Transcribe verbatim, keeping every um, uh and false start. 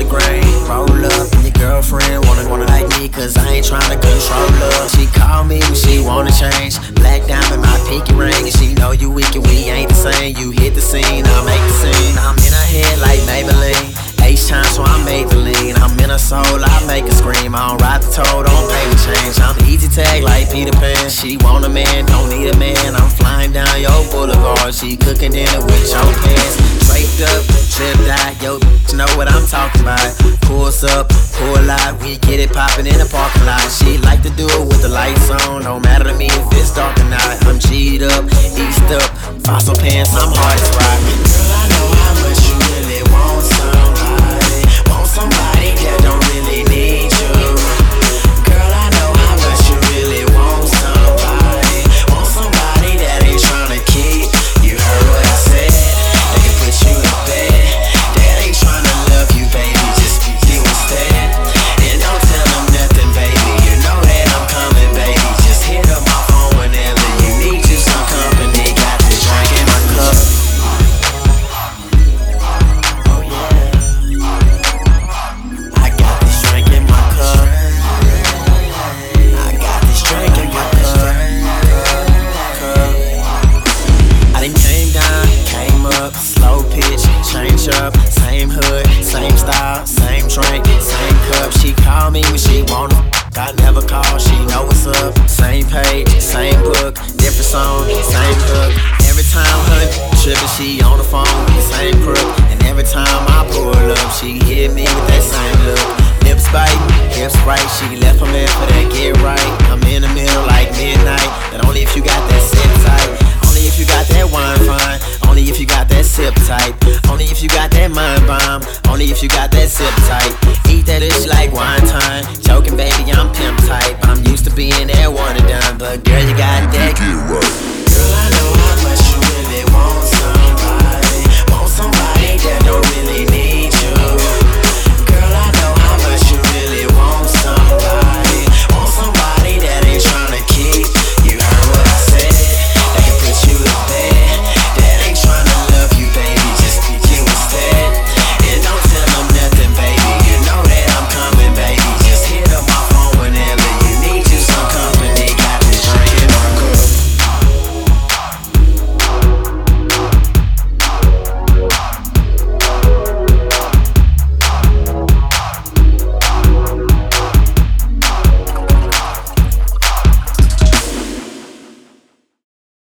grain. Roll up and your girlfriend wanna wanna like me, cause I ain't tryna control her. She call me when she wanna change. Black diamond, my pinky ring, and she know you weak and we ain't the same. You hit the scene, I make the scene. I'm in her head like Maybelline. H time, so I made the lean. I'm in her soul, I make her scream. I don't ride the toe, don't pay the change. I'm easy tag like Peter Pan. She want a man, don't need a man. I'm flying down your boulevard. She cooking dinner with your pants. Draped up, tripped out, yo, you know what I'm talking about. Pulls up, pull out, we get it poppin' in the parking lot. She like to do it with the lights on. Don't matter to me if it's dark or not. I'm G'd up, eased up, fossil pants, I'm hard as rock. Girl, I know how much you really want somebody. Want somebody that don't really need you. Girl, I know how much you really want somebody. Want somebody that ain't tryna keep. You heard what I said. They can put you in bed. That ain't tryna love you, baby. Just be you instead. And don't tell them nothing, baby. You know that I'm coming, baby. Just hit up my phone whenever you need you some company. Got this drink in my cup. Oh yeah. I got this drink in my cup. I got this drink in my cup. I done came down, came up, slow pitch, change up, same hood, same style, same drink, same cup. She call me when she wanna, I never call, she know what's up. Same page, same book, different song, same hook. Every time her trippin', she on the phone with the same crook. And every time I pull up, she hit me with that same look. Lips bite, hips right, she left her man for that get right. I'm in the middle like midnight, but only if you got that sit tight. Only if you got that wine fine, only if you got that sip tight. Only if you got that mind bomb, only if you got that sip tight. Eat that ish like wine time, joking baby, I'm pimp type. I'm used to being that one and done, but girl, you got that get right. Girl, I know